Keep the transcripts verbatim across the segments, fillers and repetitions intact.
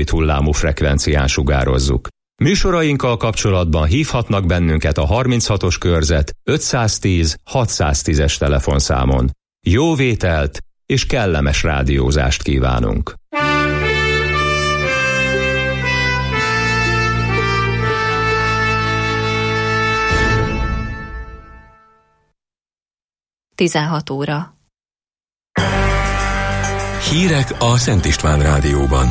rövid hullámú frekvencián sugározzuk. Műsorainkkal kapcsolatban hívhatnak bennünket a harminchatos körzet ötszáztíz hatszáztízes telefonszámon. Jó vételt és kellemes rádiózást kívánunk! tizenhat óra. Hírek a Szent István Rádióban.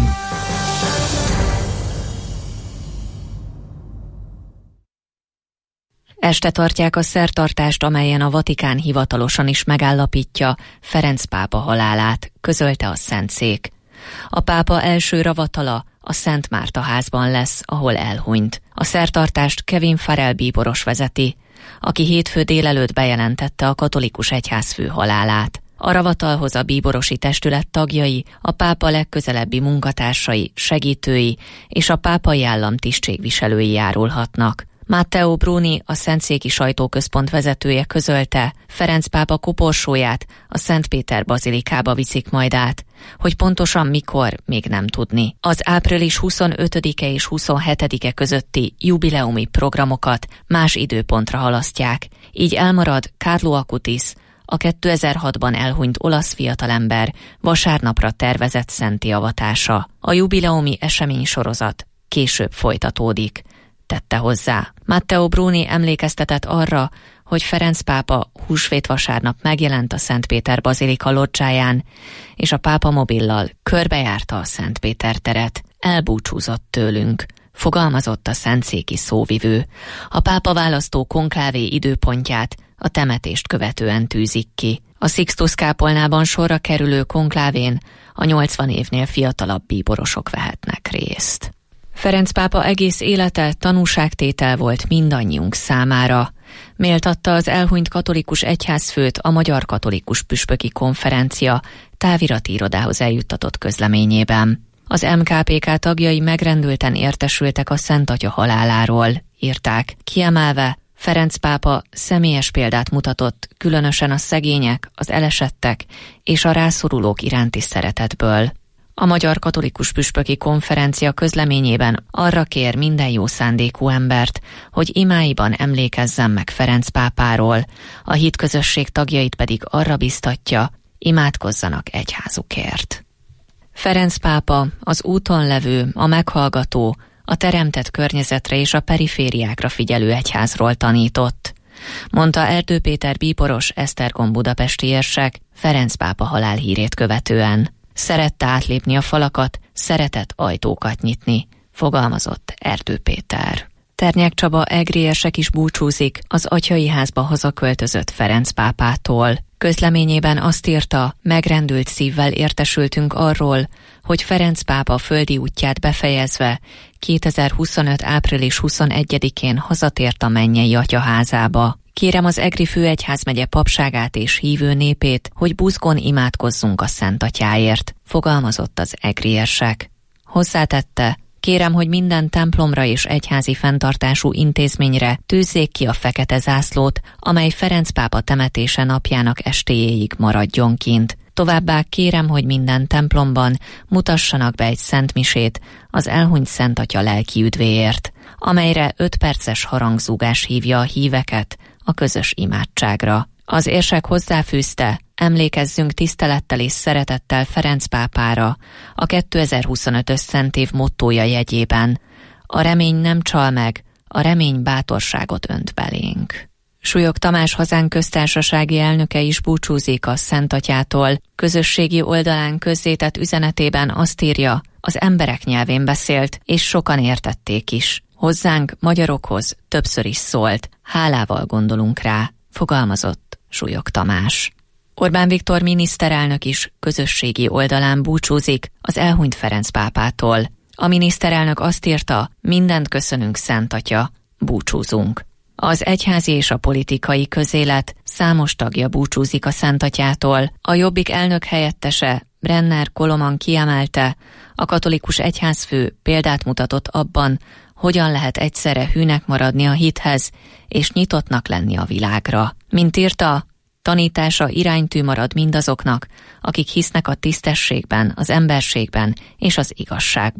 Este tartják a szertartást, amelyen a Vatikán hivatalosan is megállapítja Ferenc pápa halálát, közölte a Szentszék. A pápa első ravatala a Szent Márta házban lesz, ahol elhunyt. A szertartást Kevin Farrell bíboros vezeti, aki hétfő délelőtt bejelentette a katolikus egyházfő halálát. A ravatalhoz a bíborosi testület tagjai, a pápa legközelebbi munkatársai, segítői és a pápai állam tisztségviselői járulhatnak. Matteo Bruni, a Szentszéki Sajtóközpont vezetője közölte, Ferenc pápa koporsóját a Szent Péter bazilikába viszik majd át, hogy pontosan mikor, még nem tudni. Az április huszonötödike és huszonhetedike közötti jubileumi programokat más időpontra halasztják, így elmarad Carlo Acutis, a kétezer-hatban elhunyt olasz fiatalember vasárnapra tervezett szenti avatása. A jubileumi eseménysorozat később folytatódik, tette hozzá. Matteo Bruni emlékeztetett arra, hogy Ferenc pápa húsvét vasárnap megjelent a Szent Péter bazilika lodzsáján, és a pápa mobillal körbejárta a Szent Péter teret. Elbúcsúzott tőlünk, fogalmazott a szentszéki szóvivő. A pápa választó konklávé időpontját a temetést követően tűzik ki. A Sixtus kápolnában sorra kerülő konklávén a nyolcvan évnél fiatalabb bíborosok vehetnek részt. Ferenc pápa egész élete tanúságtétel volt mindannyiunk számára. Méltatta az elhunyt katolikus egyházfőt a Magyar Katolikus Püspöki Konferencia távirati irodához eljuttatott közleményében. Az em ká pé ká tagjai megrendülten értesültek a Szent Atya haláláról, írták, kiemelve, Ferenc pápa személyes példát mutatott, különösen a szegények, az elesettek és a rászorulók iránti szeretetből. A Magyar Katolikus Püspöki Konferencia közleményében arra kér minden jó szándékú embert, hogy imáiban emlékezzen meg Ferenc pápáról, a hitközösség tagjait pedig arra biztatja, imádkozzanak egyházukért. Ferenc pápa az úton levő, a meghallgató, a teremtett környezetre és a perifériákra figyelő egyházról tanított, mondta Erdő Péter bíboros Esztergom budapesti érsek Ferenc pápa halálhírét követően. Szerette átlépni a falakat, szeretett ajtókat nyitni, fogalmazott Erdő Péter. Ternyák Csaba egri érsek is búcsúzik az Atyai házba hazaköltözött Ferenc pápától. Közleményében azt írta, megrendült szívvel értesültünk arról, hogy Ferenc pápa földi útját befejezve kétezer-huszonöt április huszonegyedikén hazatért a mennyei atyaházába. Kérem az Egri főegyházmegye papságát és hívő népét, hogy buzgón imádkozzunk a Szent Atyáért, fogalmazott az egri érsek. Hozzátette, kérem, hogy minden templomra és egyházi fenntartású intézményre tűzzék ki a fekete zászlót, amely Ferenc pápa temetése napjának estéjéig maradjon kint. Továbbá kérem, hogy minden templomban mutassanak be egy szentmisét az elhunyt Szent Atya lelki üdvéért, amelyre öt perces harangzúgás hívja a híveket a közös imádságra. Az érsek hozzáfűzte, emlékezzünk tisztelettel és szeretettel Ferenc pápára a kétezer-huszonötös szentév mottója jegyében. A remény nem csal meg, a remény bátorságot önt belénk. Súlyog Tamás hazánk köztársasági elnöke is búcsúzik a Szent Atyától. Közösségi oldalán közzétett üzenetében azt írja, az emberek nyelvén beszélt, és sokan értették is. Hozzánk, magyarokhoz többször is szólt, hálával gondolunk rá, fogalmazott Súlyog Tamás. Orbán Viktor miniszterelnök is közösségi oldalán búcsúzik az elhunyt Ferenc pápától. A miniszterelnök azt írta, mindent köszönünk Szent Atya, búcsúzunk. Az egyházi és a politikai közélet számos tagja búcsúzik a Szent Atyától. A Jobbik elnök helyettese, Brenner Koloman kiemelte, a katolikus egyházfő példát mutatott abban, hogyan lehet egyszerre hűnek maradni a hithez, és nyitottnak lenni a világra. Mint írta, tanítása iránytű marad mindazoknak, akik hisznek a tisztességben, az emberségben és az igazságban.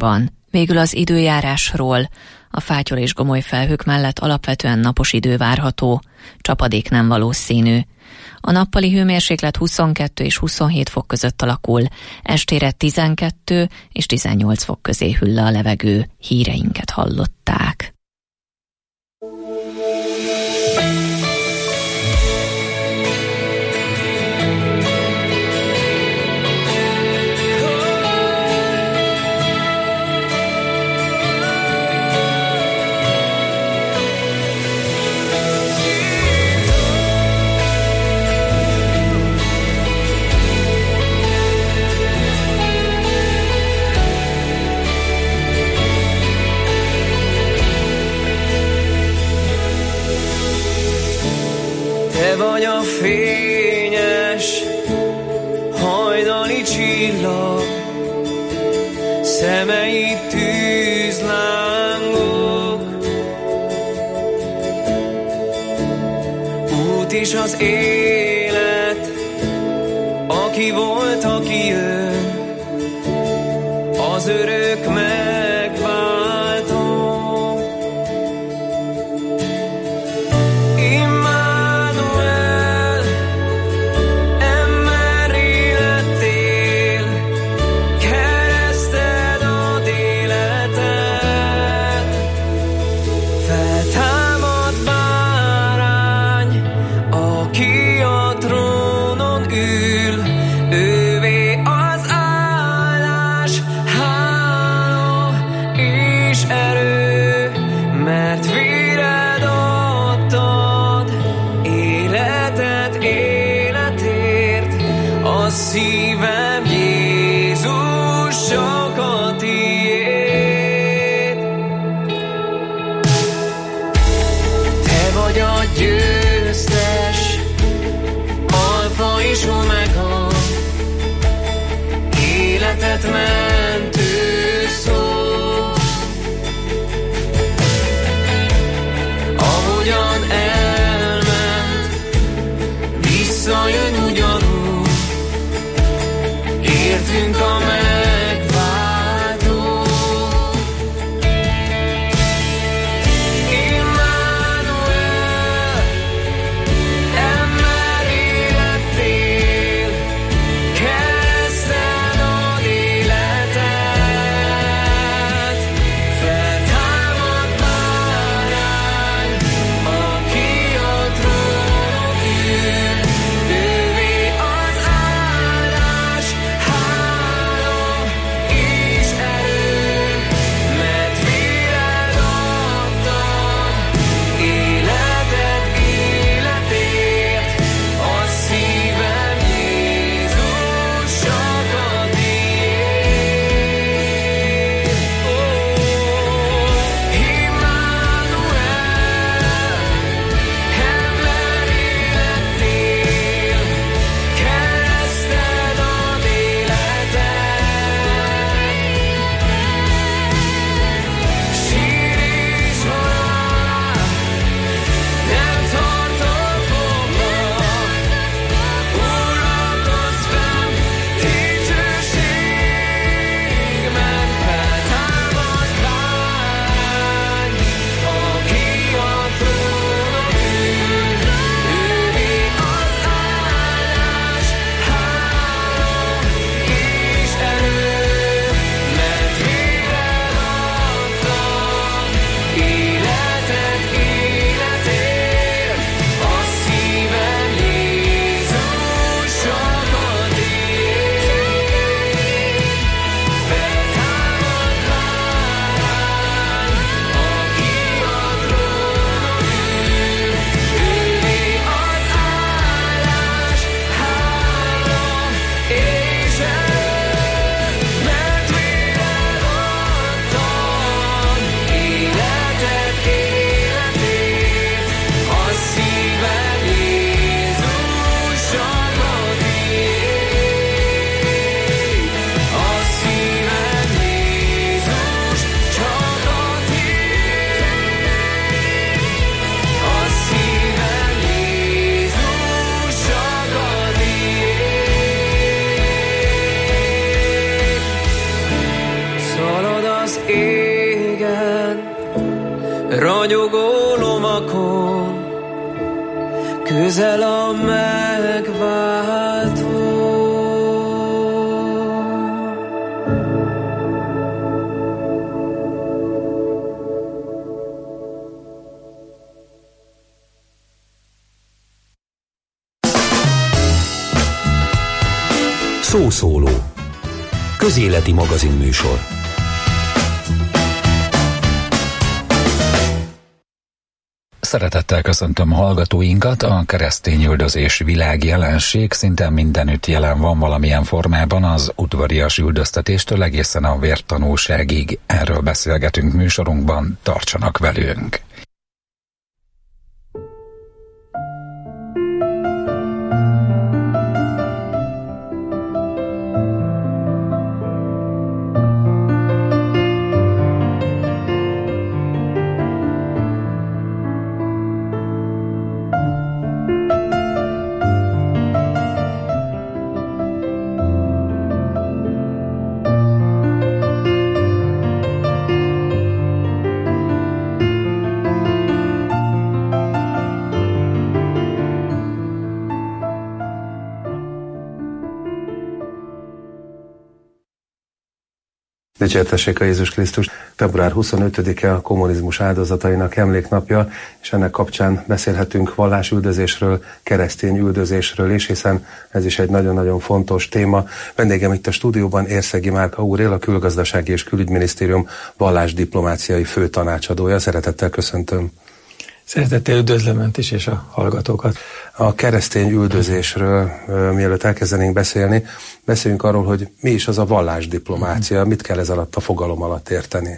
Végül az időjárásról. A fátyol és gomoly felhők mellett alapvetően napos idő várható, csapadék nem valószínű. A nappali hőmérséklet huszonkettő és huszonhét fok között alakul, estére tizenkettő és tizennyolc fok közé hűl le a levegő. Híreinket hallották. Te vagy a fényes hajnali csillag, szemeid tűzlángok, út is az élet, aki volt, aki jön, az örök megváltó. Szívem Jézus csak a tiéd. Te vagy a győztes, alfa és omega, életet mentő szó. ragyogó lomakon, közel a megváltó. Szószóló. Közéleti magazinműsor. Szeretettel köszöntöm hallgatóinkat, a keresztényüldözés világjelenség, szinte mindenütt jelen van valamilyen formában, az udvarias üldöztetéstől egészen a vértanúságig. Erről beszélgetünk műsorunkban, tartsanak velünk! Dicsértessék a Jézus Krisztus! február huszonötödike a kommunizmus áldozatainak emléknapja, és ennek kapcsán beszélhetünk vallásüldözésről, keresztény üldözésről is, hiszen ez is egy nagyon-nagyon fontos téma. Vendégem itt a stúdióban Érszegi Márka úr, él a Külgazdasági és Külügyminisztérium vallásdiplomáciai főtanácsadója. Szeretettel köszöntöm! Szeretettel üdvözlöm Önt is és a hallgatókat. A keresztény üldözésről, mielőtt elkezdenénk beszélni, beszéljünk arról, hogy mi is az a vallásdiplomácia, mit kell ez alatt a fogalom alatt érteni.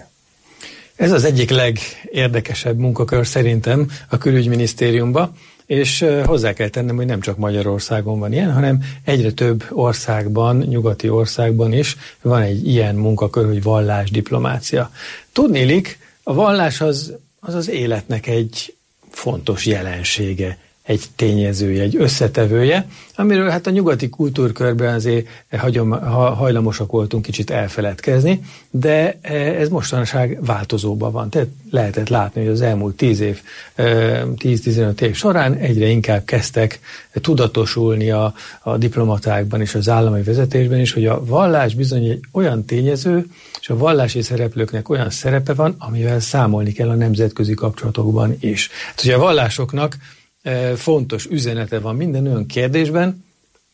Ez az egyik legérdekesebb munkakör szerintem a külügyminisztériumban, és hozzá kell tennem, hogy nem csak Magyarországon van ilyen, hanem egyre több országban, nyugati országban is van egy ilyen munkakör, hogy vallásdiplomácia. Tudniillik, a vallás az az az életnek egy fontos jelensége, egy tényezője, egy összetevője, amiről hát a nyugati kultúrkörben azért hagyom, ha, hajlamosak voltunk kicsit elfeledkezni, de ez mostanság változóban van. Tehát lehetett látni, hogy az elmúlt tíz év, tíz-tizenöt év során egyre inkább kezdtek tudatosulni a, a diplomatákban és az állami vezetésben is, hogy a vallás bizony egy olyan tényező, és a vallási szereplőknek olyan szerepe van, amivel számolni kell a nemzetközi kapcsolatokban is. Hát, hogy a vallásoknak fontos üzenete van minden olyan kérdésben,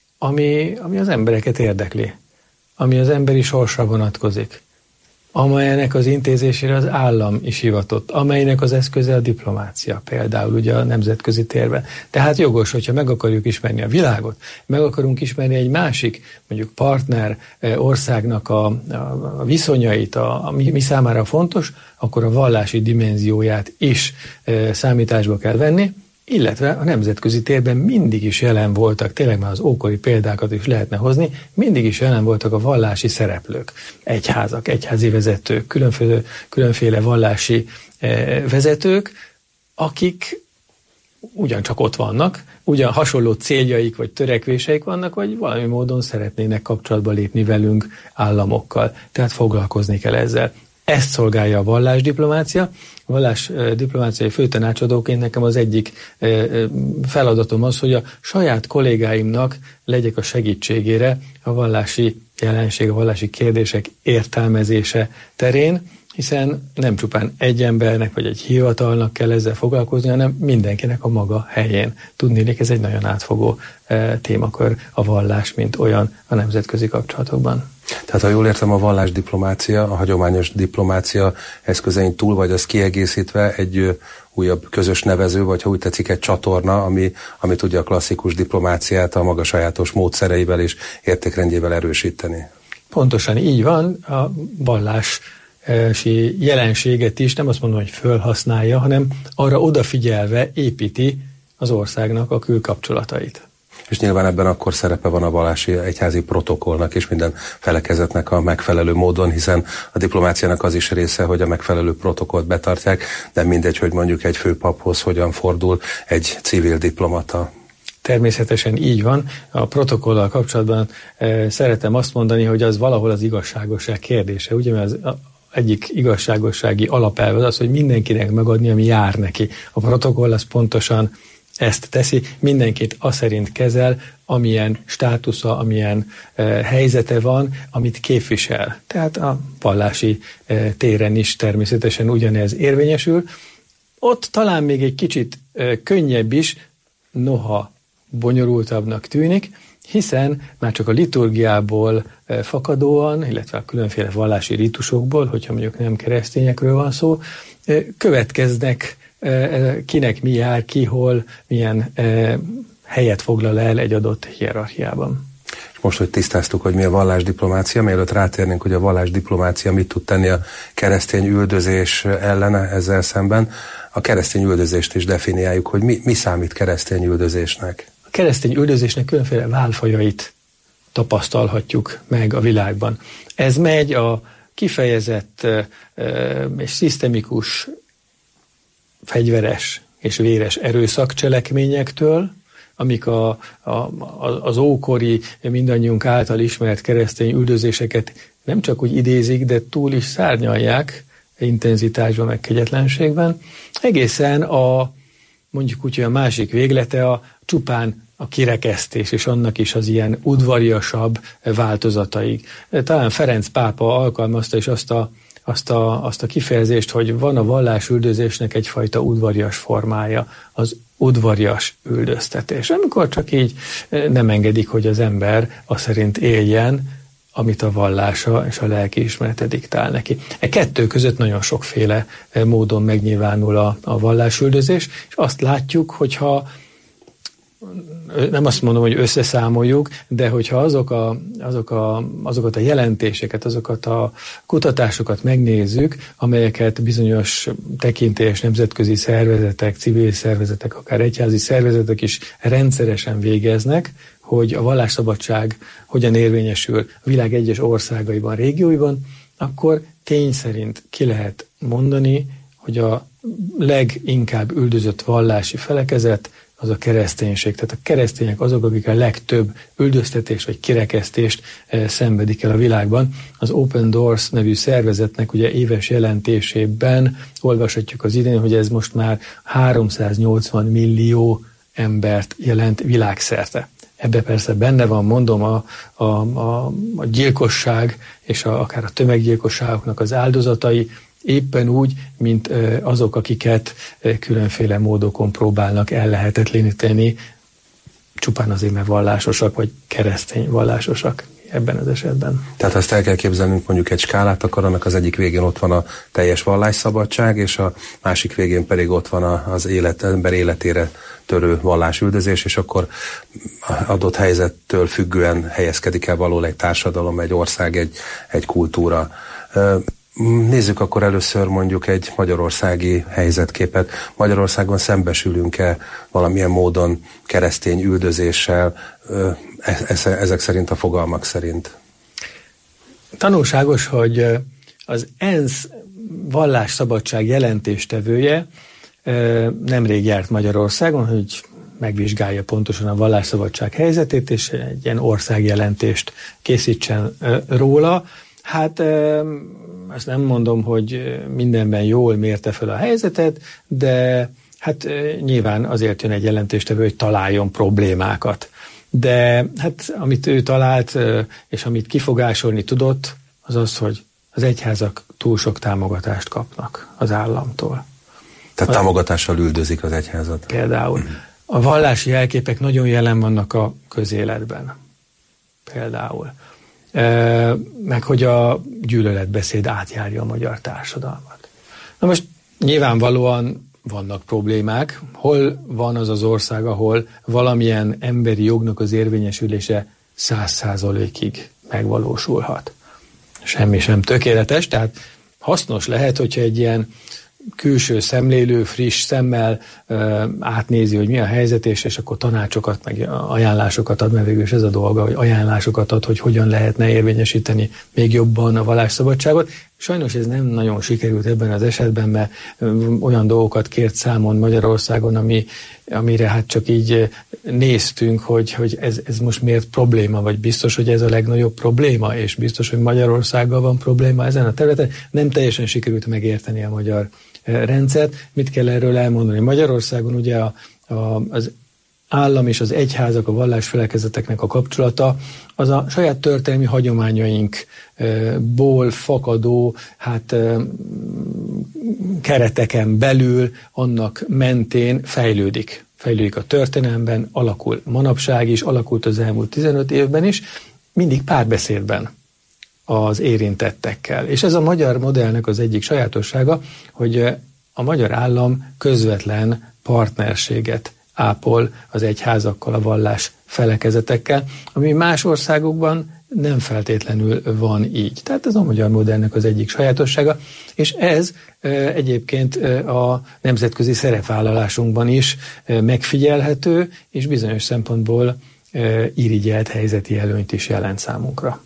ami, ami az embereket érdekli, ami az emberi sorsra vonatkozik, amelynek az intézésére az állam is hivatott, amelynek az eszköze a diplomácia, például ugye a nemzetközi térben. Tehát jogos, hogyha meg akarjuk ismerni a világot, meg akarunk ismerni egy másik, mondjuk partner országnak a, a viszonyait, a, a mi, mi számára fontos, akkor a vallási dimenzióját is e, számításba kell venni, illetve a nemzetközi térben mindig is jelen voltak, tényleg már az ókori példákat is lehetne hozni, mindig is jelen voltak a vallási szereplők, egyházak, egyházi vezetők, különféle, különféle vallási eh, vezetők, akik ugyancsak ott vannak, ugyan hasonló céljaik vagy törekvéseik vannak, vagy valami módon szeretnének kapcsolatba lépni velünk, államokkal. Tehát foglalkozni kell ezzel. Ezt szolgálja a vallásdiplomácia. A vallásdiplomáciai főtanácsadóként nekem az egyik feladatom az, hogy a saját kollégáimnak legyek a segítségére a vallási jelenség, a vallási kérdések értelmezése terén, hiszen nem csupán egy embernek vagy egy hivatalnak kell ezzel foglalkozni, hanem mindenkinek a maga helyén. Tudniillik, ez egy nagyon átfogó témakör a vallás, mint olyan a nemzetközi kapcsolatokban. Tehát, ha jól értem, a vallásdiplomácia, a hagyományos diplomácia eszközein túl, vagy az kiegészítve egy újabb közös nevező, vagy ha úgy tetszik, egy csatorna, ami, ami tudja a klasszikus diplomáciát a maga sajátos módszereivel és értékrendjével erősíteni. Pontosan így van, a vallási jelenséget is, nem azt mondom, hogy fölhasználja, hanem arra odafigyelve építi az országnak a külkapcsolatait. És nyilván ebben akkor szerepe van a vallási egyházi protokollnak és minden felekezetnek a megfelelő módon, hiszen a diplomáciának az is része, hogy a megfelelő protokollt betartják, de mindegy, hogy mondjuk egy főpaphoz hogyan fordul egy civil diplomata. Természetesen így van. A protokollal kapcsolatban e, szeretem azt mondani, hogy az valahol az igazságosság kérdése. Ugye, mert az, egyik igazságossági alapelv az az, hogy mindenkinek megadni, ami jár neki. A protokoll az pontosan ezt teszi, mindenkit az szerint kezel, amilyen státusza, amilyen e, helyzete van, amit képvisel. Tehát a vallási e, téren is természetesen ugyanez érvényesül. Ott talán még egy kicsit e, könnyebb is, noha bonyolultabbnak tűnik, hiszen már csak a liturgiából e, fakadóan, illetve a különféle vallási ritusokból, hogyha mondjuk nem keresztényekről van szó, e, következnek, e, kinek mi jár, ki hol, milyen e, helyet foglal el egy adott hierarchiában. És most, hogy tisztáztuk, hogy mi a vallásdiplomácia, mielőtt rátérnénk, hogy a vallásdiplomácia mit tud tenni a keresztény üldözés ellen ezzel szemben, a keresztény üldözést is definiáljuk, hogy mi, mi számít keresztény üldözésnek. A keresztény üldözésnek különféle válfajait tapasztalhatjuk meg a világban. Ez megy a kifejezett és szisztemikus fegyveres és véres erőszakcselekményektől, amik a, a, az ókori, mindannyiunk által ismert keresztény üldözéseket nem csak úgy idézik, de túl is szárnyalják intenzitásban, meg kegyetlenségben. Egészen a, mondjuk úgy, hogy a másik véglete a csupán a kirekesztés, és annak is az ilyen udvariasabb változataig. Talán Ferenc pápa alkalmazta is azt a, azt a, azt a kifejezést, hogy van a vallásüldözésnek egyfajta udvarias formája, az udvarias üldöztetés. Amikor csak így nem engedik, hogy az ember azt szerint éljen, amit a vallása és a lelkiismerete diktál neki. E kettő között nagyon sokféle módon megnyilvánul a, a vallásüldözés, és azt látjuk, hogyha nem azt mondom, hogy összeszámoljuk, de hogyha azok a, azok a, azokat a jelentéseket, azokat a kutatásokat megnézzük, amelyeket bizonyos tekintélyes nemzetközi szervezetek, civil szervezetek, akár egyházi szervezetek is rendszeresen végeznek, hogy a vallásszabadság hogyan érvényesül a világ egyes országaiban, régióiban, akkor tény szerint ki lehet mondani, hogy a leginkább üldözött vallási felekezet az a kereszténység. Tehát a keresztények azok, akik a legtöbb üldöztetést vagy kirekesztést e, szenvedik el a világban. Az Open Doors nevű szervezetnek ugye éves jelentésében olvashatjuk az idén, hogy ez most már háromszáznyolcvan millió embert jelent világszerte. Ebbe persze benne van, mondom, a, a, a, a gyilkosság és a, akár a tömeggyilkosságoknak az áldozatai, éppen úgy, mint azok, akiket különféle módokon próbálnak ellehetetleníteni, csupán azért, mert vallásosak, vagy keresztény vallásosak ebben az esetben. Tehát ezt el kell képzelnünk, mondjuk egy skálát, akkor annak az egyik végén ott van a teljes vallásszabadság, és a másik végén pedig ott van az élet, ember életére törő vallásüldözés, és akkor adott helyzettől függően helyezkedik el való egy társadalom, egy ország, egy, egy kultúra. Nézzük akkor először mondjuk egy magyarországi helyzetképet. Magyarországon szembesülünk-e valamilyen módon keresztény üldözéssel, ezek szerint a fogalmak szerint? Tanulságos, hogy az ENSZ vallásszabadság jelentéstevője nemrég járt Magyarországon, hogy megvizsgálja pontosan a vallásszabadság helyzetét, és egy ilyen országjelentést készítsen róla. Hát ezt nem mondom, hogy mindenben jól mérte fel a helyzetet, de hát nyilván azért jön egy jelentéstevő, hogy találjon problémákat. De hát amit ő talált, és amit kifogásolni tudott, az az, hogy az egyházak túl sok támogatást kapnak az államtól. Tehát támogatással üldözik az egyházat. Például. A vallási jelképek nagyon jelen vannak a közéletben. Például. E, meg hogy a gyűlöletbeszéd átjárja a magyar társadalmat. Na most nyilvánvalóan vannak problémák. Hol van az az ország, ahol valamilyen emberi jognak az érvényesülése száz százalékig megvalósulhat? Semmi sem tökéletes, tehát hasznos lehet, hogyha egy ilyen külső szemlélő, friss szemmel ö, átnézi, hogy mi a helyzet, és, és akkor tanácsokat, meg ajánlásokat ad, mert végül is ez a dolga, hogy ajánlásokat ad, hogy hogyan lehetne érvényesíteni még jobban a vallásszabadságot. Sajnos ez nem nagyon sikerült ebben az esetben, mert olyan dolgokat kért számon Magyarországon, ami, amire hát csak így néztünk, hogy, hogy ez, ez most miért probléma, vagy biztos, hogy ez a legnagyobb probléma, és biztos, hogy Magyarországgal van probléma ezen a területen. Nem teljesen sikerült megérteni a magyar rendszert. Mit kell erről elmondani? Magyarországon ugye a, a, az állam és az egyházak, a vallásfelekezeteknek a kapcsolata az a saját történelmi hagyományainkból fakadó hát, kereteken belül, annak mentén fejlődik. Fejlődik a történelemben, alakul manapság is, alakult az elmúlt tizenöt évben is, mindig párbeszédben az érintettekkel. És ez a magyar modellnek az egyik sajátossága, hogy a magyar állam közvetlen partnerséget ápol az egyházakkal, a vallás felekezetekkel, ami más országokban nem feltétlenül van így. Tehát ez a magyar modellnek az egyik sajátossága, és ez e, egyébként e, a nemzetközi szerepvállalásunkban is e, megfigyelhető, és bizonyos szempontból e, irigyelt helyzeti előnyt is jelent számunkra.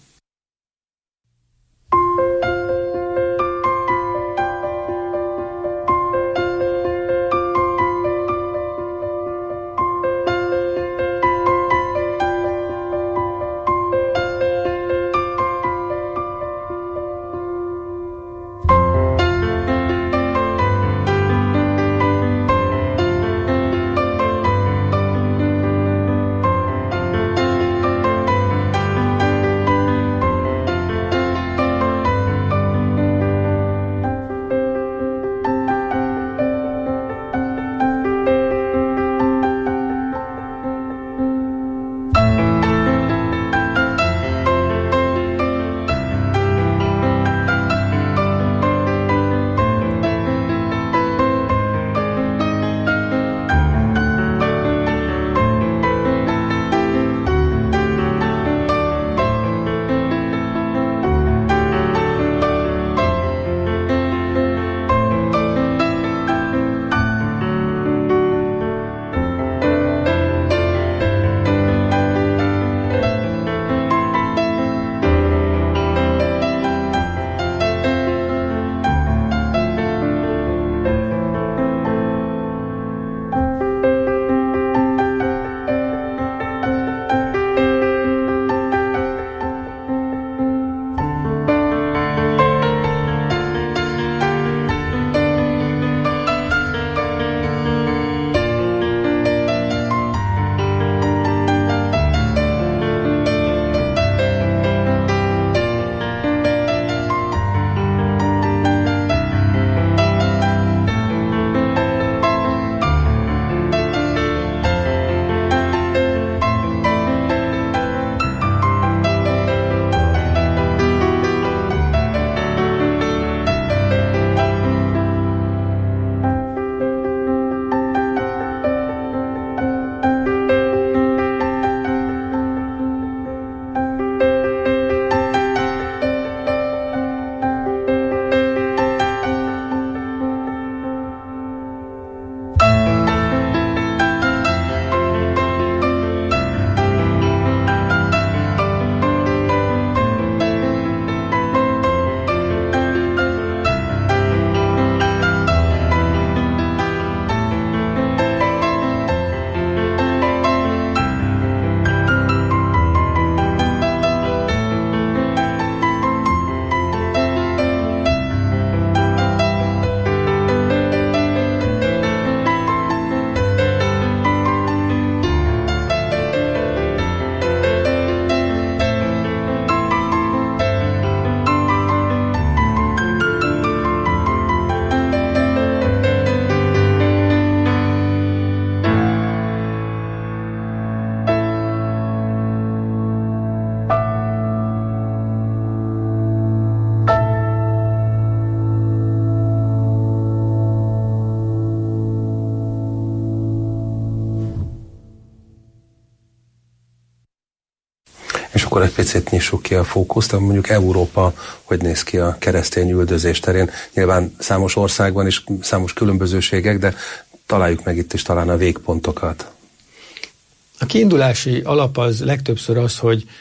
akkor egy picit nyissuk ki a fókuszt, mondjuk Európa hogy néz ki a keresztény üldözés terén. Nyilván számos országban is számos különbözőségek, de találjuk meg itt is talán a végpontokat. A kiindulási alap az legtöbbször az, hogy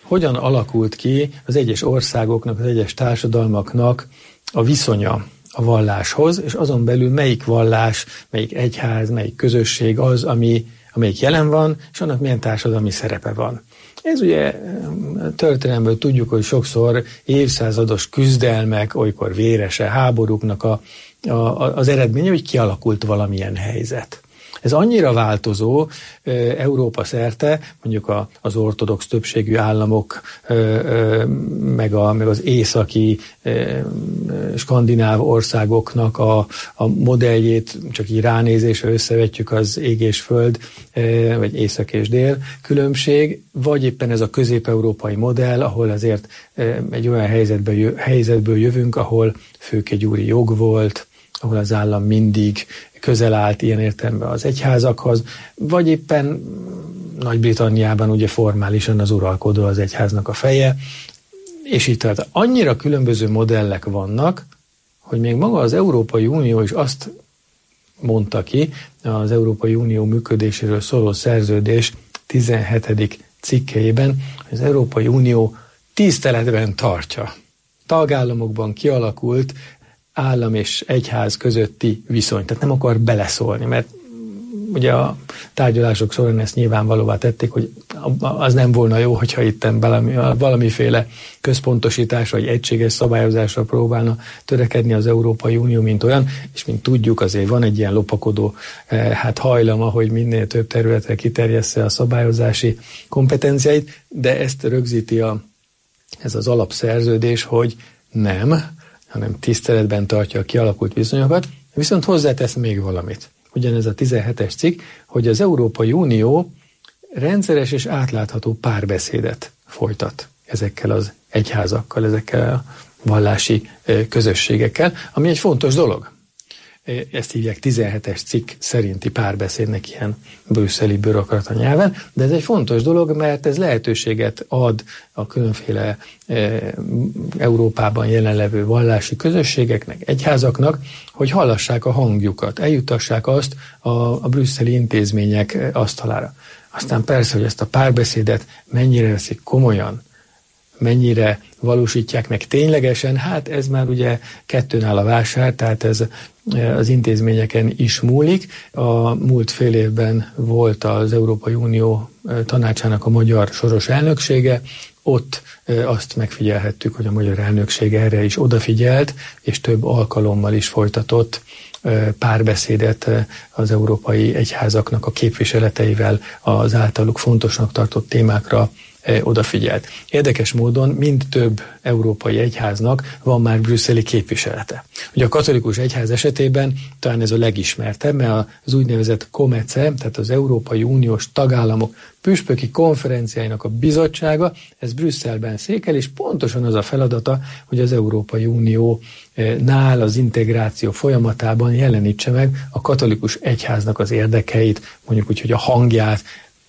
hogyan alakult ki az egyes országoknak, az egyes társadalmaknak a viszonya a valláshoz, és azon belül melyik vallás, melyik egyház, melyik közösség az, ami, amelyik jelen van, és annak milyen társadalmi szerepe van. Ez ugye történelemből tudjuk, hogy sokszor évszázados küzdelmek, olykor vérese háborúknak a, a, az eredménye, hogy kialakult valamilyen helyzet. Ez annyira változó e, Európa szerte, mondjuk a, az ortodox többségű államok, e, e, meg, a, meg az északi e, skandináv országoknak a, a modelljét, csak így ránézésre összevetjük az ég és föld, e, vagy észak és dél különbség, vagy éppen ez a közép-európai modell, ahol azért e, egy olyan helyzetből, helyzetből jövünk, ahol főkegyúri jog volt, ahol az állam mindig közel állt ilyen értelemben az egyházakhoz, vagy éppen Nagy-Britanniában ugye formálisan az uralkodó az egyháznak a feje, és így tehát annyira különböző modellek vannak, hogy még maga az Európai Unió is azt mondta ki, az Európai Unió működéséről szóló szerződés tizenhetedik cikkeiben, hogy az Európai Unió tiszteletben tartja tagállamokban kialakult állam és egyház közötti viszony. Tehát nem akar beleszólni, mert ugye a tárgyalások során ezt nyilvánvalóvá tették, hogy az nem volna jó, hogyha itten valami, valamiféle központosítás vagy egységes szabályozásra próbálna törekedni az Európai Unió, mint olyan, és mint tudjuk, azért van egy ilyen lopakodó hát hajlama, hogy minél több területre kiterjessze a szabályozási kompetenciáit, de ezt rögzíti a, ez az alapszerződés, hogy nem, hanem tiszteletben tartja a kialakult viszonyokat, viszont hozzátesz még valamit. Ugyanez a tizenhetes cikk, hogy az Európai Unió rendszeres és átlátható párbeszédet folytat ezekkel az egyházakkal, ezekkel a vallási közösségekkel, ami egy fontos dolog. Ezt hívják tizenhetes cikk szerinti párbeszédnek ilyen brüsszeli bürokrata nyelven, de ez egy fontos dolog, mert ez lehetőséget ad a különféle e, Európában jelenlevő vallási közösségeknek, egyházaknak, hogy hallassák a hangjukat, eljutassák azt a, a brüsszeli intézmények asztalára. Aztán persze, hogy ezt a párbeszédet mennyire veszik komolyan, mennyire valósítják meg ténylegesen, hát ez már ugye kettőn áll a vásár, tehát ez az intézményeken is múlik. A múlt fél évben volt az Európai Unió tanácsának a magyar soros elnöksége, ott azt megfigyelhettük, hogy a magyar elnökség erre is odafigyelt, és több alkalommal is folytatott párbeszédet az európai egyházaknak a képviseleteivel az általuk fontosnak tartott témákra odafigyelt. Érdekes módon mind több európai egyháznak van már brüsszeli képviselete. Ugye a katolikus egyház esetében talán ez a legismertebb, mert az úgynevezett COMECE, tehát az Európai Uniós tagállamok püspöki konferenciáinak a bizottsága, ez Brüsszelben székel, és pontosan az a feladata, hogy az Európai Uniónál az integráció folyamatában jelenítse meg a katolikus egyháznak az érdekeit, mondjuk úgy, hogy a hangját,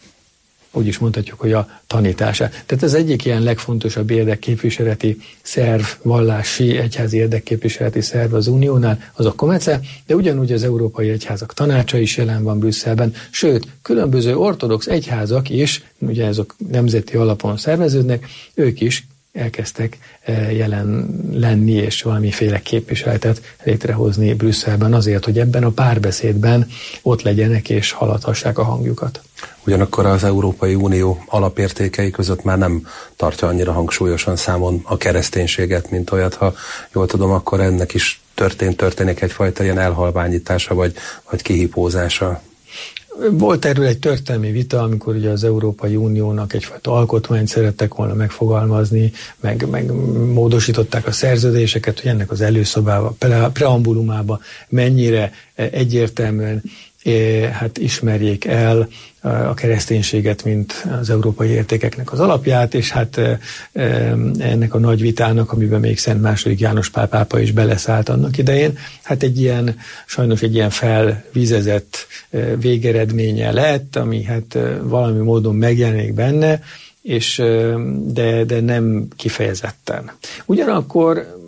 úgy is mondhatjuk, hogy a tanítását. Tehát ez egyik ilyen legfontosabb érdekképviseleti szerv, vallási, egyházi érdekképviseleti szerv az Uniónál, az a COMECE, de ugyanúgy az Európai Egyházak Tanácsa is jelen van Brüsszelben, sőt, különböző ortodox egyházak is, ugye ezek nemzeti alapon szerveződnek, ők is elkezdtek jelen lenni és valamiféle képviseletet létrehozni Brüsszelben azért, hogy ebben a párbeszédben ott legyenek és hallathassák a hangjukat. Ugyanakkor az Európai Unió alapértékei között már nem tartja annyira hangsúlyosan számon a kereszténységet, mint olyat, ha jól tudom, akkor ennek is történt, történik egyfajta ilyen elhalványítása vagy, vagy kihipózása. Volt erről egy történelmi vita, amikor ugye az Európai Uniónak egyfajta alkotmányt szerettek volna megfogalmazni, meg, meg módosították a szerződéseket, hogy ennek az előszobába, preambulumába mennyire egyértelműen hát ismerjék el a kereszténységet, mint az európai értékeknek az alapját, és hát ennek a nagy vitának, amiben még Szent második János Pál pápa is beleszállt annak idején, hát egy ilyen, sajnos egy ilyen felvizezett végeredménye lett, ami hát valami módon megjelenik benne, és, de, de nem kifejezetten. Ugyanakkor,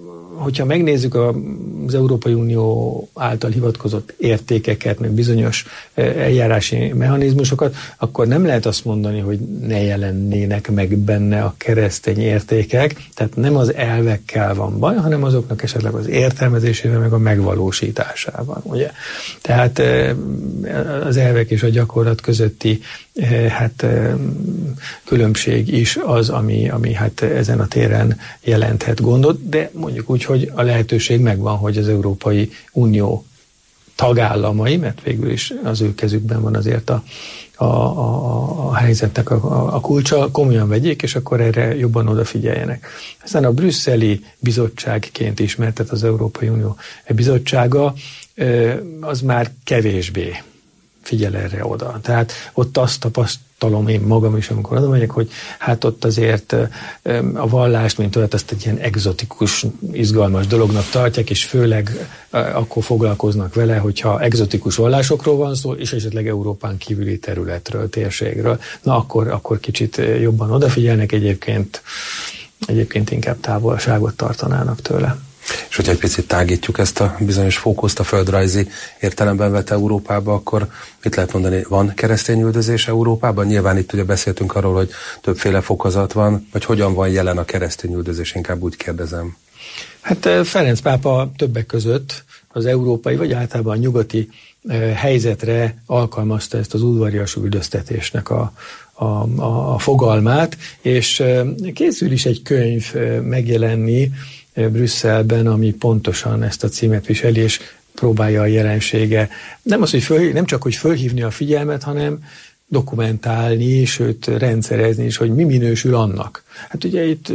hogyha megnézzük az Európai Unió által hivatkozott értékeket, meg bizonyos eljárási mechanizmusokat, akkor nem lehet azt mondani, hogy ne jelennének meg benne a keresztény értékek, tehát nem az elvekkel van baj, hanem azoknak esetleg az értelmezésével, meg a megvalósításával, ugye? Tehát az elvek és a gyakorlat közötti hát különbség is az, ami, ami hát ezen a téren jelenthet gondot, de mondjuk úgy, hogy a lehetőség megvan, hogy az Európai Unió tagállamai, mert végül is az ő kezükben van azért a, a, a, a helyzetnek a, a kulcsa, komolyan vegyék, és akkor erre jobban odafigyeljenek. Aztán a brüsszeli bizottságként ismertet az Európai Unió bizottsága, az már kevésbé figyel erre oda. Tehát ott azt tapasztalom én magam is, amikor oda megyek, hogy hát ott azért a vallást, mint olyat, azt egy ilyen egzotikus, izgalmas dolognak tartják, és főleg akkor foglalkoznak vele, hogyha egzotikus vallásokról van szó, és esetleg Európán kívüli területről, térségről. Na akkor, akkor kicsit jobban odafigyelnek, egyébként, egyébként inkább távolságot tartanának tőle. És hogyha egy picit tágítjuk ezt a bizonyos fókuszt a földrajzi értelemben vett Európába, akkor mit lehet mondani, van keresztény üldözés Európában? Nyilván itt ugye beszéltünk arról, hogy többféle fokozat van, vagy hogyan van jelen a keresztény üldözés, inkább úgy kérdezem. Hát Ferenc pápa többek között az európai, vagy általában a nyugati helyzetre alkalmazta ezt az udvarias üldöztetésnek a, a, a, a fogalmát, és készül is egy könyv megjelenni Brüsszelben, ami pontosan ezt a címet viseli, és próbálja a jelensége nem, az, hogy föl, nem csak, hogy fölhívni a figyelmet, hanem dokumentálni, sőt rendszerezni is, hogy mi minősül annak. Hát ugye itt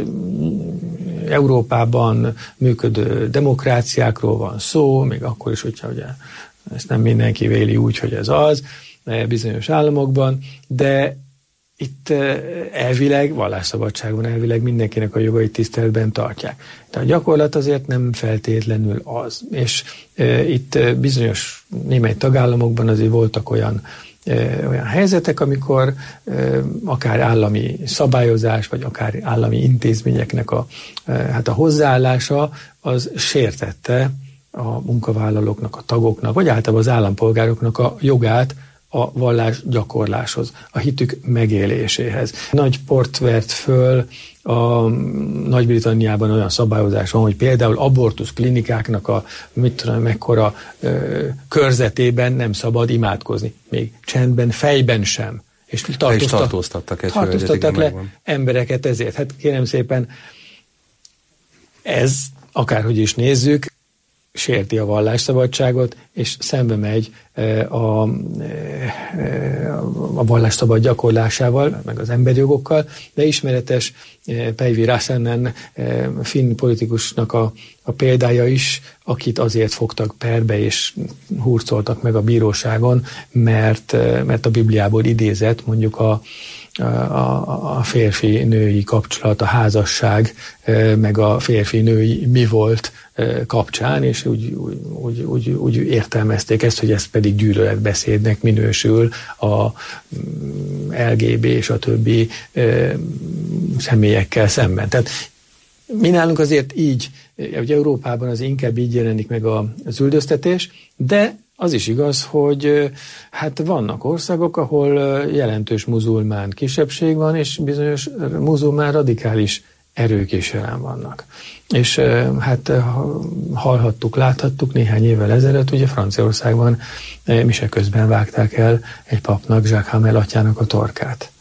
Európában működő demokráciákról van szó, még akkor is, hogyha ugye ezt nem mindenki véli úgy, hogy ez az, bizonyos államokban, de itt elvileg, vallásszabadságon elvileg mindenkinek a jogait tiszteletben tartják. De a gyakorlat azért nem feltétlenül az. És e, itt bizonyos némely tagállamokban azért voltak olyan, e, olyan helyzetek, amikor e, akár állami szabályozás, vagy akár állami intézményeknek a, e, hát a hozzáállása az sértette a munkavállalóknak, a tagoknak, vagy általában az állampolgároknak a jogát a vallás gyakorláshoz, a hitük megéléséhez. Nagy port vert föl a Nagy-Britanniában olyan szabályozás van, hogy például abortusz klinikáknak a mit tudom, mekkora ö, körzetében nem szabad imádkozni. Még csendben, fejben sem. És tartóztat, tartóztattak, egy tartóztattak le embereket ezért. Hát kérem szépen, ez, akárhogy is nézzük, sérti a vallásszabadságot, és szembe megy a, a vallásszabad gyakorlásával, meg az emberi jogokkal, de ismeretes Päivi Räsänen finn politikusnak a, a példája is, akit azért fogtak perbe és hurcoltak meg a bíróságon, mert, mert a Bibliából idézett mondjuk a A, a férfi-női kapcsolat, a házasság, meg a férfi-női mi volt kapcsán, és úgy, úgy, úgy, úgy értelmezték ezt, hogy ez pedig gyűlöletbeszédnek minősül a el gé bé és a többi személyekkel szemben. Tehát mi nálunk azért így, ugye Európában az inkább így jelenik meg az üldöztetés, de az is igaz, hogy hát vannak országok, ahol jelentős muzulmán kisebbség van, és bizonyos muzulmán radikális erők is jelen vannak. És hát hallhattuk, láthattuk néhány évvel ezelőtt, ugye Franciaországban mise közben vágták el egy papnak, Jacques Hamel atyának a torkát.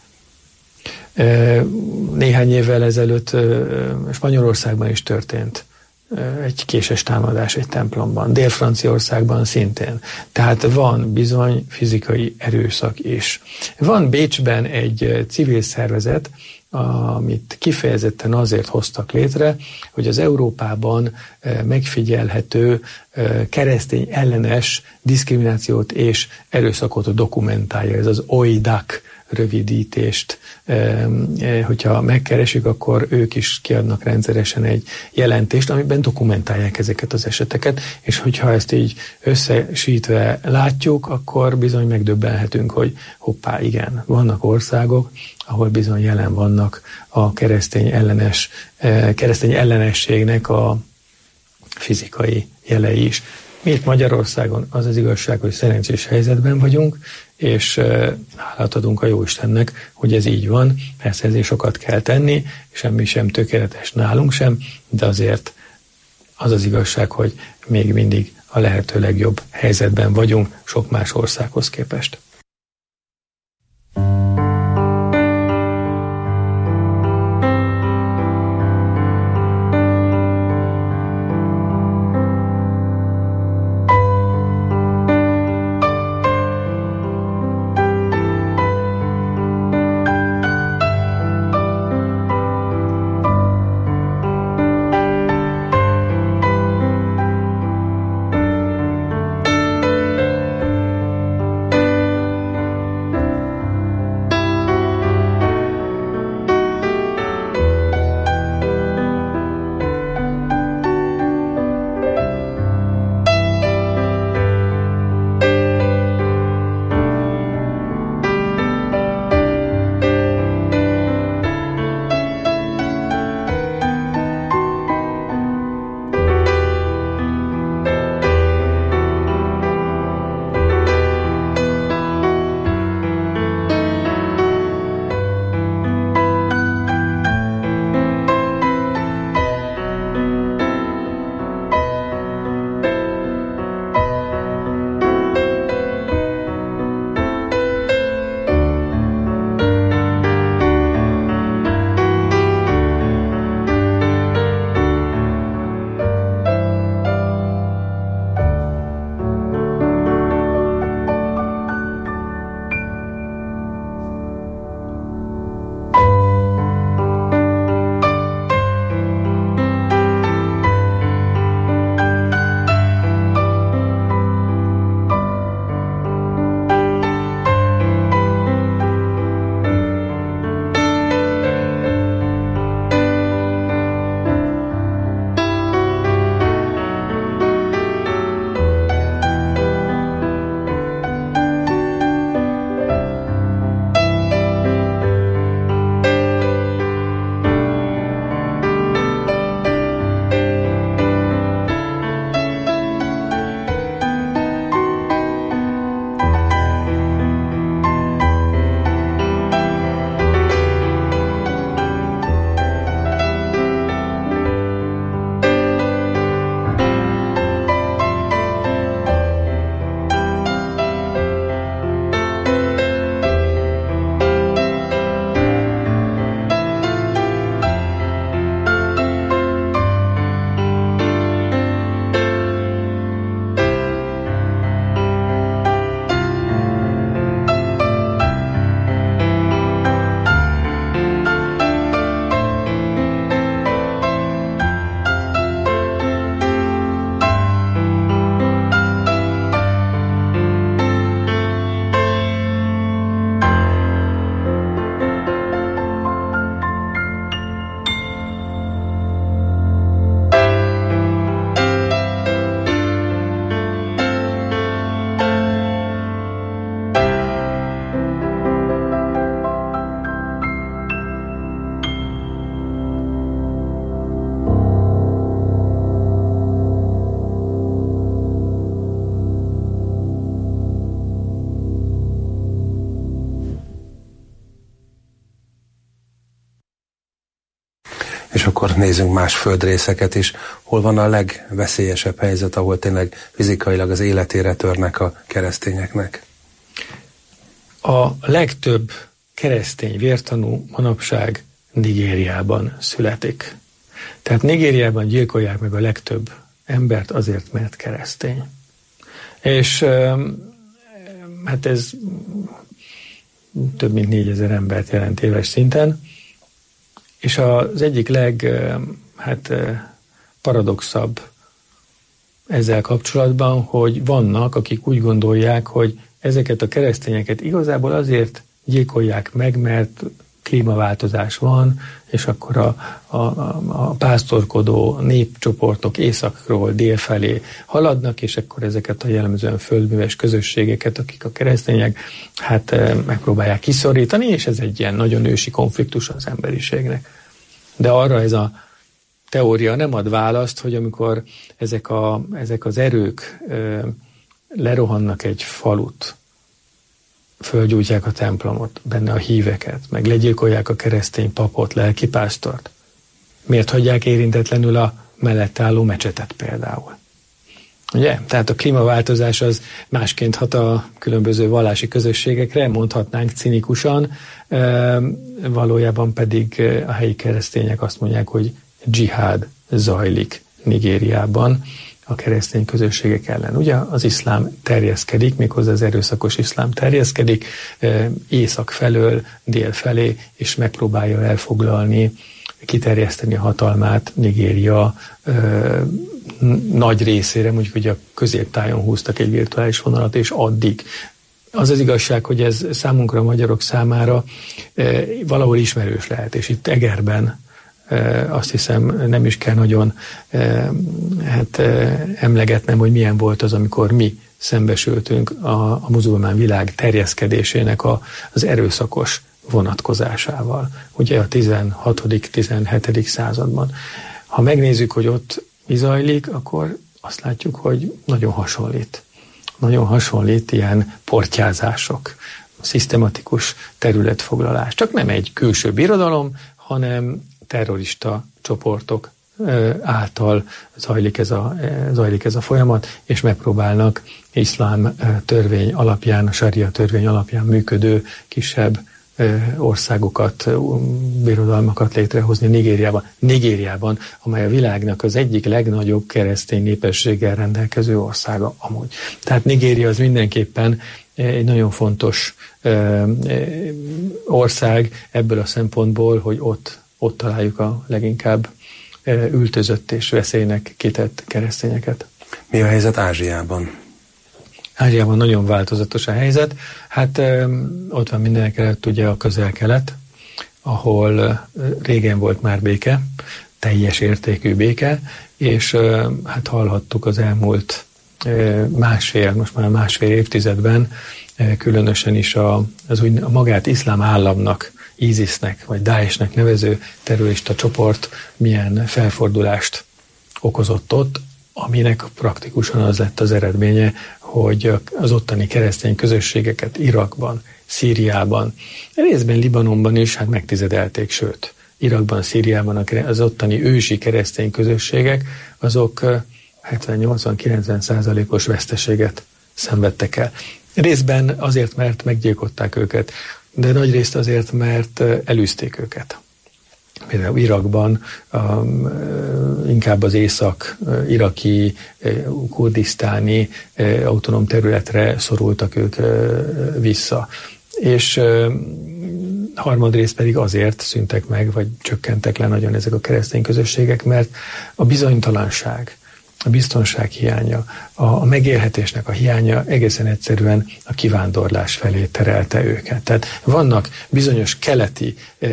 Néhány évvel ezelőtt Spanyolországban is történt egy késes támadás egy templomban, Dél-Franciaországban szintén. Tehát van bizony fizikai erőszak is. Van Bécsben egy civil szervezet, amit kifejezetten azért hoztak létre, hogy az Európában megfigyelhető keresztény ellenes diszkriminációt és erőszakot dokumentálja. Ez az O I D A C rövidítést, hogyha megkeresik, akkor ők is kiadnak rendszeresen egy jelentést, amiben dokumentálják ezeket az eseteket, és hogyha ezt így összesítve látjuk, akkor bizony megdöbbenhetünk, hogy hoppá, igen, vannak országok, ahol bizony jelen vannak a keresztény ellenes, keresztény ellenességnek a fizikai jelei is. Mi itt Magyarországon az az igazság, hogy szerencsés helyzetben vagyunk, és hálát adunk a Jóistennek, hogy ez így van. Persze ezért sokat kell tenni, semmi sem tökéletes nálunk sem, de azért az az igazság, hogy még mindig a lehető legjobb helyzetben vagyunk sok más országhoz képest. És akkor nézzünk más földrészeket is. Hol van a legveszélyesebb helyzet, ahol tényleg fizikailag az életére törnek a keresztényeknek? A legtöbb keresztény vértanú manapság Nigériában születik. Tehát Nigériában gyilkolják meg a legtöbb embert azért, mert keresztény. És hát ez több mint négyezer embert jelent éves szinten. És az egyik leg hát, paradoxabb ezzel kapcsolatban, hogy vannak, akik úgy gondolják, hogy ezeket a keresztényeket igazából azért gyilkolják meg, mert klímaváltozás van, és akkor a, a, a pásztorkodó népcsoportok északról dél felé haladnak, és akkor ezeket a jellemzően földműves közösségeket, akik a keresztények, hát megpróbálják kiszorítani, és ez egy ilyen nagyon ősi konfliktus az emberiségnek. De arra ez a teória nem ad választ, hogy amikor ezek, a, ezek az erők ö, lerohannak egy falut, fölgyújtják a templomot, benne a híveket, meg legyilkolják a keresztény papot, lelkipásztort, miért hagyják érintetlenül a mellett álló mecsetet például? Ugye? Tehát a klímaváltozás az másként hat a különböző vallási közösségekre, mondhatnánk cinikusan, valójában pedig a helyi keresztények azt mondják, hogy dzsihád zajlik Nigériában a keresztény közösségek ellen. Ugye az iszlám terjeszkedik, méghozzá az erőszakos iszlám terjeszkedik észak felől, dél felé, és megpróbálja elfoglalni, kiterjeszteni a hatalmát Nigéria ö, nagy részére, mondjuk, hogy a középtájon húztak egy virtuális vonalat, és addig. Az az igazság, hogy ez számunkra, a magyarok számára e, valahol ismerős lehet, és itt Egerben e, azt hiszem nem is kell nagyon e, hát, e, emlegetnem, hogy milyen volt az, amikor mi szembesültünk a, a muzulmán világ terjeszkedésének a, az erőszakos vonatkozásával. Ugye a tizenhatodik-tizenhetedik században. Ha megnézzük, hogy ott mi zajlik, akkor azt látjuk, hogy nagyon hasonlít. Nagyon hasonlít ilyen portyázások, szisztematikus területfoglalás. Csak nem egy külső birodalom, hanem terrorista csoportok által zajlik ez a, zajlik ez a folyamat, és megpróbálnak iszlám törvény alapján, a saria törvény alapján működő kisebb országokat, birodalmakat létrehozni Nigériában. Nigériában, amely a világnak az egyik legnagyobb keresztény népességgel rendelkező országa amúgy. Tehát Nigéria az mindenképpen egy nagyon fontos ország ebből a szempontból, hogy ott, ott találjuk a leginkább ültözött és veszélynek kitett keresztényeket. Mi a helyzet Ázsiában? Ázsiában nagyon változatos a helyzet. Hát ott van mindenek előtt ugye a Közel-Kelet, ahol régen volt már béke, teljes értékű béke, és hát hallhattuk az elmúlt másfél, most már másfél évtizedben, különösen is a, az úgy, a magát iszlám államnak, ISIS-nek vagy Daesh-nek nevező terrorista csoport milyen felfordulást okozott ott, aminek praktikusan az lett az eredménye, hogy az ottani keresztény közösségeket Irakban, Szíriában, részben Libanonban is hát megtizedelték, sőt, Irakban, Szíriában az ottani ősi keresztény közösségek, azok hetven-nyolcvan-kilencven százalékos veszteséget szenvedtek el. Részben azért, mert meggyilkolták őket, de nagy részt azért, mert elűzték őket. Például Irakban um, inkább az észak-iraki, kurdisztáni autonóm területre szorultak ők vissza. És harmadrészt pedig azért szűntek meg, vagy csökkentek le nagyon ezek a keresztény közösségek, mert a bizonytalanság, a biztonság hiánya, a megélhetésnek a hiánya egészen egyszerűen a kivándorlás felé terelte őket. Tehát vannak bizonyos keleti,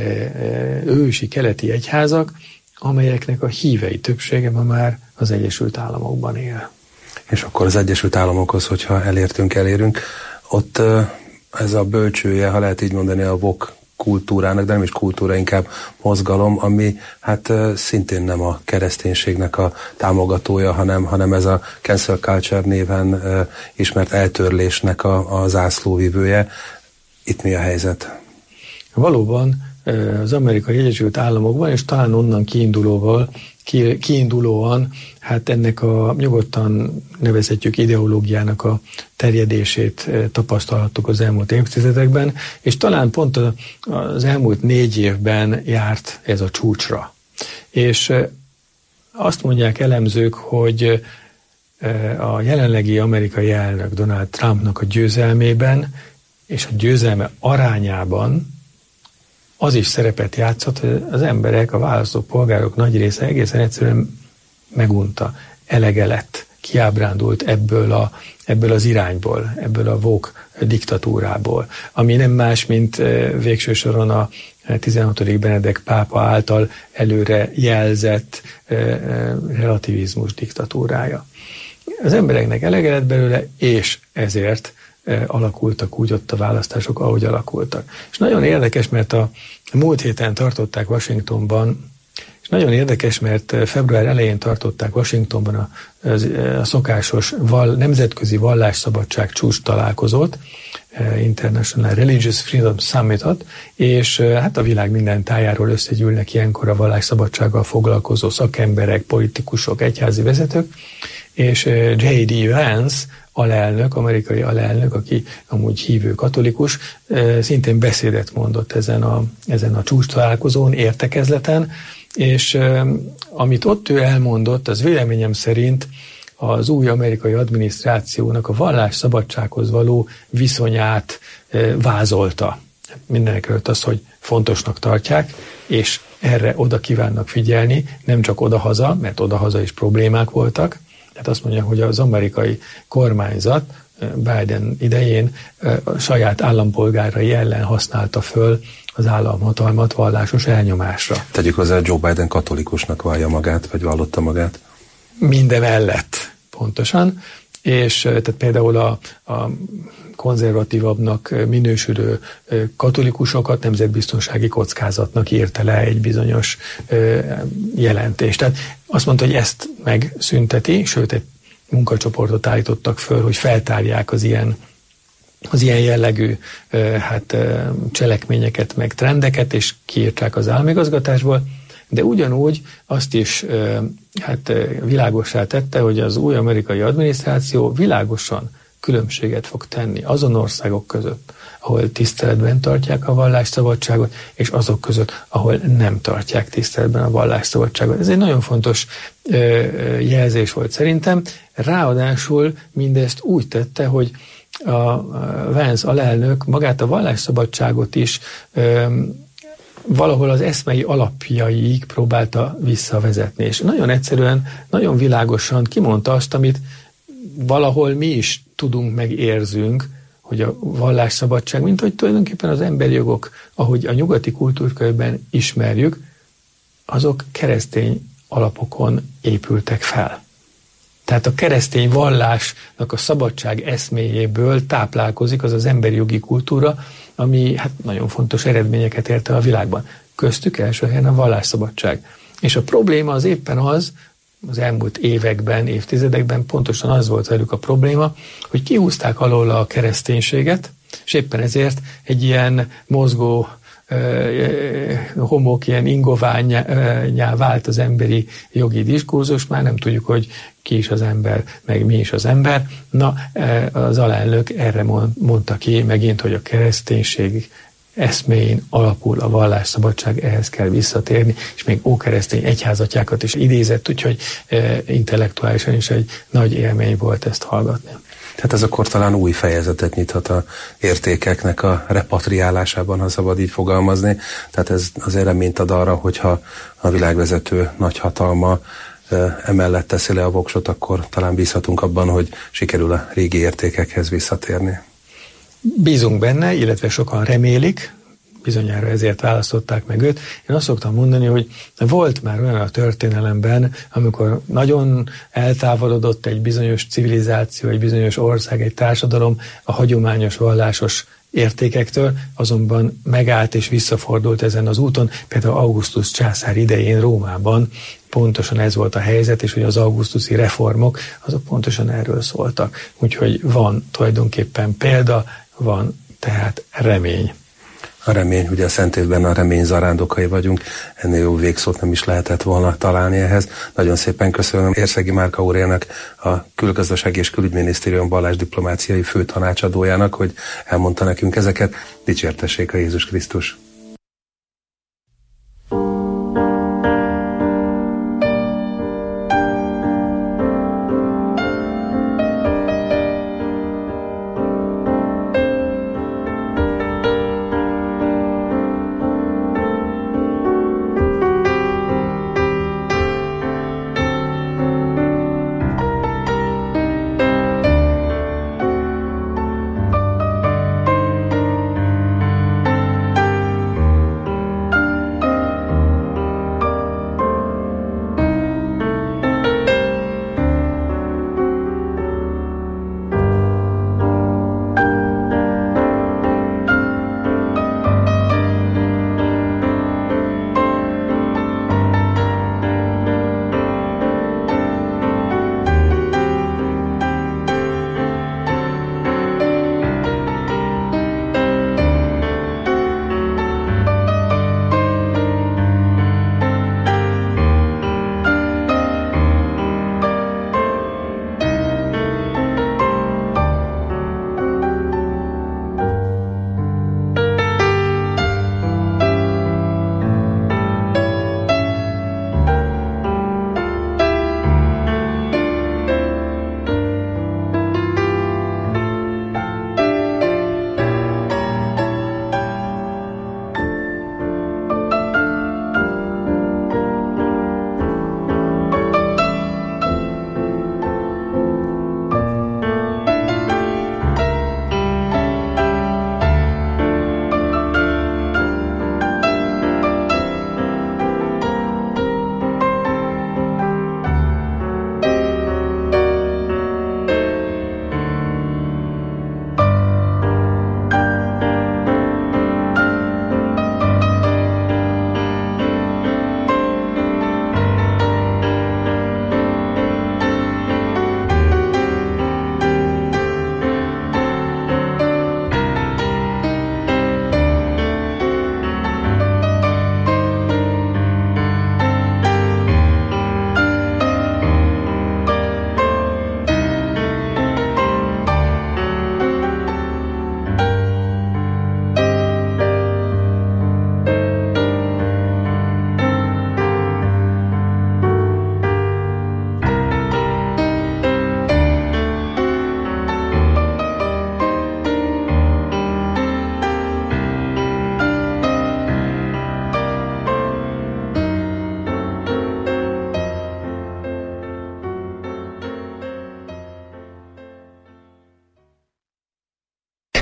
ősi keleti egyházak, amelyeknek a hívei többsége ma már az Egyesült Államokban él. És akkor az Egyesült Államokhoz, hogyha elértünk, elérünk, ott ez a bölcsője, ha lehet így mondani, a vok kultúrának, de nem is kultúra, inkább mozgalom, ami hát szintén nem a kereszténységnek a támogatója, hanem, hanem ez a cancel culture néven ismert eltörlésnek a, a zászlóvivője. Itt mi a helyzet? Valóban az Amerikai Egyesült Államokban, és talán onnan kiindulóval, ki, kiindulóan, hát ennek a nyugodtan nevezhetjük ideológiának a terjedését tapasztalhattuk az elmúlt évtizedekben, és talán pont az elmúlt négy évben járt ez a csúcsra. És azt mondják elemzők, hogy a jelenlegi amerikai elnök Donald Trumpnak a győzelmében és a győzelme arányában az is szerepet játszott, hogy az emberek, a választópolgárok nagy része egészen egyszerűen megunta, elege lett, kiábrándult ebből, a, ebből az irányból, ebből a woke diktatúrából, ami nem más, mint végső soron a tizenhatodik Benedek pápa által előre jelzett relativizmus diktatúrája. Az embereknek elege lett belőle, és ezért alakultak úgy ott a választások, ahogy alakultak. És nagyon érdekes, mert a múlt héten tartották Washingtonban És nagyon érdekes, mert február elején tartották Washingtonban a, a szokásos val, nemzetközi vallásszabadság csúcs találkozót, International Religious Freedom Summitot, és hát a világ minden tájáról összegyűlnek ilyenkor a vallásszabadsággal foglalkozó szakemberek, politikusok, egyházi vezetők, és J D Vance, alelnök, amerikai alelnök, aki amúgy hívő katolikus, szintén beszédet mondott ezen a, ezen a csúcs találkozón, értekezleten, és amit ott ő elmondott, az véleményem szerint az új amerikai adminisztrációnak a vallásszabadsághoz való viszonyát vázolta. Mindenekelőtt az, hogy fontosnak tartják, és erre oda kívánnak figyelni, nem csak odahaza, mert odahaza is problémák voltak. Tehát azt mondja, hogy az amerikai kormányzat Biden idején a saját állampolgárai ellen használta föl az államhatalmat vallásos elnyomásra. Tegyük hozzá, Joe Biden katolikusnak vallja magát, vagy vallotta magát. Mindemellett, pontosan. És tehát például a, a konzervatívabbnak minősülő katolikusokat nemzetbiztonsági kockázatnak írta le egy bizonyos jelentést. Tehát azt mondta, hogy ezt megszünteti, sőt egy munkacsoportot állítottak föl, hogy feltárják az ilyen, az ilyen jellegű hát, cselekményeket, meg trendeket, és kiírták az államigazgatásból, de ugyanúgy azt is hát, világossá tette, hogy az új amerikai adminisztráció világosan különbséget fog tenni azon országok között, ahol tiszteletben tartják a vallásszabadságot, és azok között, ahol nem tartják tiszteletben a vallásszabadságot. Ez egy nagyon fontos ö, jelzés volt szerintem. Ráadásul mindezt úgy tette, hogy a Vance alelnök magát a vallásszabadságot is ö, valahol az eszmei alapjaiig próbálta visszavezetni. És nagyon egyszerűen, nagyon világosan kimondta azt, amit valahol mi is tudunk, meg érzünk, hogy a vallásszabadság, mint hogy tulajdonképpen az emberi jogok, ahogy a nyugati kultúrkörben ismerjük, azok keresztény alapokon épültek fel. Tehát a keresztény vallásnak a szabadság eszméjéből táplálkozik az az emberi jogi kultúra, ami hát nagyon fontos eredményeket ért el a világban. Köztük első helyen a vallásszabadság. És a probléma az éppen az, az elmúlt években, évtizedekben pontosan az volt velük a probléma, hogy kihúzták alól a kereszténységet, és éppen ezért egy ilyen mozgó homok, ilyen ingoványá vált az emberi jogi diskurzus, már nem tudjuk, hogy ki is az ember, meg mi is az ember. Na, az alelnök erre mondta ki megint, hogy a kereszténység eszméjén alapul a vallásszabadság, ehhez kell visszatérni, és még ókeresztény egyházatyákat is idézett, úgyhogy e, intellektuálisan is egy nagy élmény volt ezt hallgatni. Tehát ez akkor talán új fejezetet nyithat a értékeknek a repatriálásában, ha szabad így fogalmazni. Tehát ez azért reményt ad arra, hogyha a világvezető nagyhatalma e, emellett teszi le a voksot, akkor talán bízhatunk abban, hogy sikerül a régi értékekhez visszatérni. Bízunk benne, illetve sokan remélik, bizonyára ezért választották meg őt. Én azt szoktam mondani, hogy volt már olyan a történelemben, amikor nagyon eltávolodott egy bizonyos civilizáció, egy bizonyos ország, egy társadalom a hagyományos vallásos értékektől, azonban megállt és visszafordult ezen az úton. Például Augustus császár idején Rómában pontosan ez volt a helyzet, és hogy az augusztusi reformok, azok pontosan erről szóltak. Úgyhogy van tulajdonképpen példa, van tehát remény. A remény, ugye a Szent Évben a remény zarándokai vagyunk, ennél jó végszót nem is lehetett volna találni ehhez. Nagyon szépen köszönöm Érszegi Márk Auréliának, a Külgazdasági és Külügyminisztérium vallási-diplomáciai főtanácsadójának, hogy elmondta nekünk ezeket. Dicsértessék a Jézus Krisztus!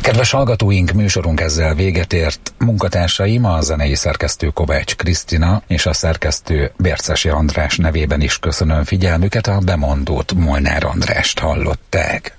Kedves hallgatóink, műsorunk ezzel véget ért. Munkatársaim, a zenei szerkesztő Kovács Krisztina és a szerkesztő Bércesi András nevében is köszönöm figyelmüket, a bemondót Molnár Andrást hallották.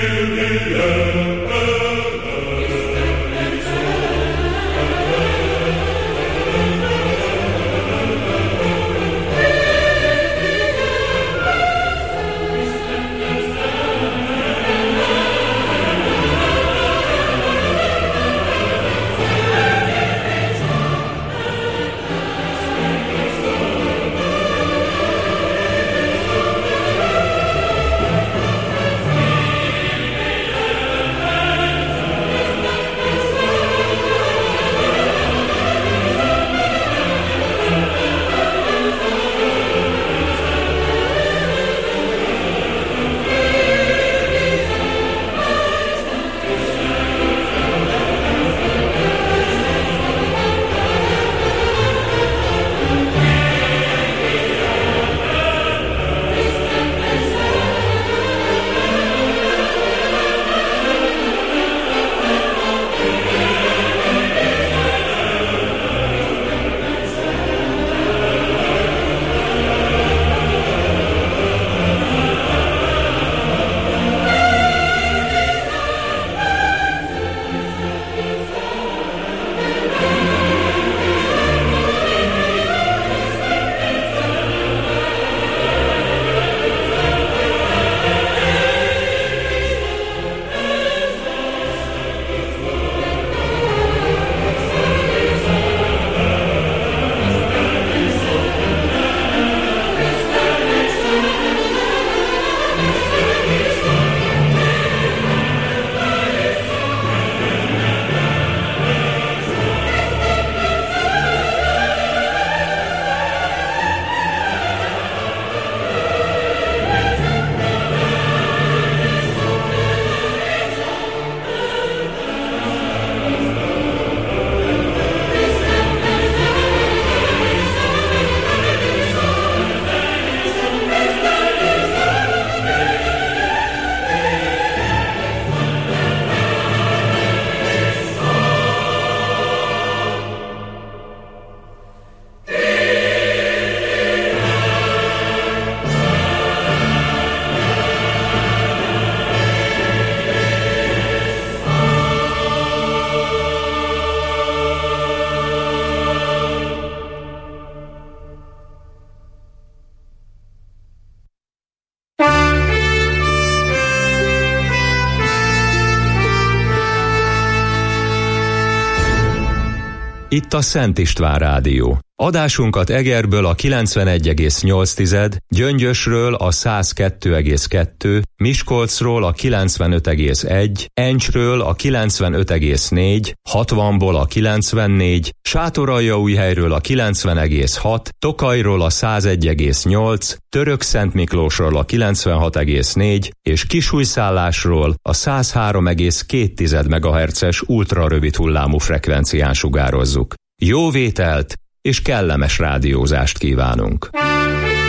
Itt a Szent István Rádió. Adásunkat Egerből a kilencvenegy egész nyolc, Gyöngyösről a száz kettő egész kettő, Miskolcról a kilencvenöt egész egy, Encsről a kilencvenöt egész négy, hatvanból a kilencvennégy, Sátoraljaújhelyről a kilencven egész hat, Tokajról a száz egy egész nyolc, Törökszentmiklósról a kilencvenhat egész négy és Kisújszállásról a száz három egész két megahertzes ultrarövid hullámú frekvencián sugározzuk. Jó vételt és kellemes rádiózást kívánunk!